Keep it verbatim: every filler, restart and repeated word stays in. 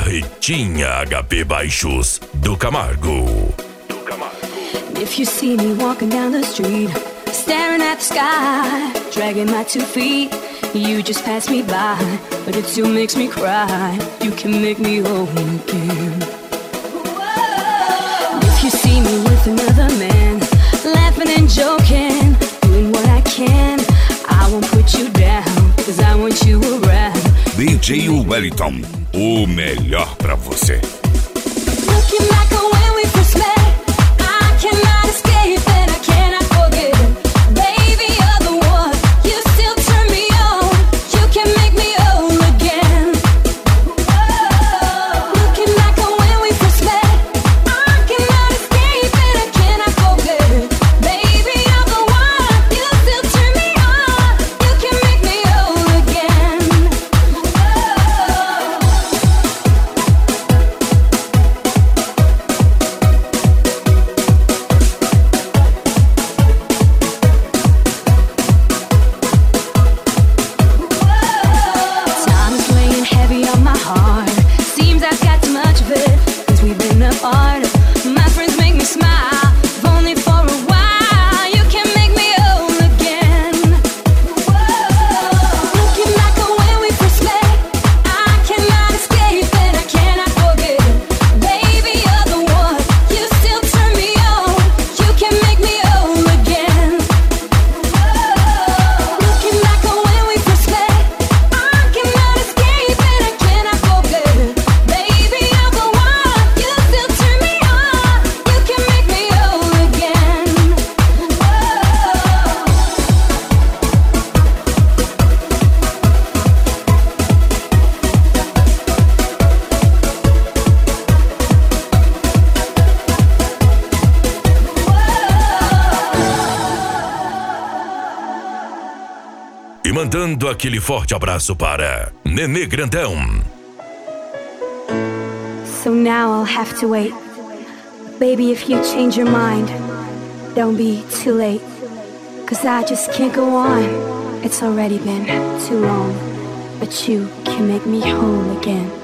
Carretinha H P Baixos do Camargo. Do Camargo. If you see me walking down the street, staring at the sky, dragging my two feet, you just pass me by, but it still makes me cry. You can make me whole again. If you see me with another man, laughing and joking, doing what I can, I won't put you down, cause I want you around. D J Wellington, o melhor pra você. Looking back on when we first met, I cannot escape and I cannot forget. Baby, you're the one, you still turn me on, you can make me whole again. Looking back on when we first met, I cannot escape and I cannot forget. Baby, you're the one, you still turn me on, you can make me whole again. Time is weighing heavy on my heart. Seems I've got too much of it, cause we've been apart. My friends make me smile, if only for a while. You can make me whole again. Looking back on when we first met, I cannot escape and I cannot forget. Baby, you're the one, you still turn me on, you can make me whole again. Looking back on when we first met, I cannot escape and I cannot forget. Baby, you're the one, you still turn me on, you can make me whole again. E mandando aquele forte abraço para Nenê Grandão. So now I'll have to wait. Baby, if you change your mind, don't be too late. Cause I just can't go on. It's already been too long. But you can make me whole again.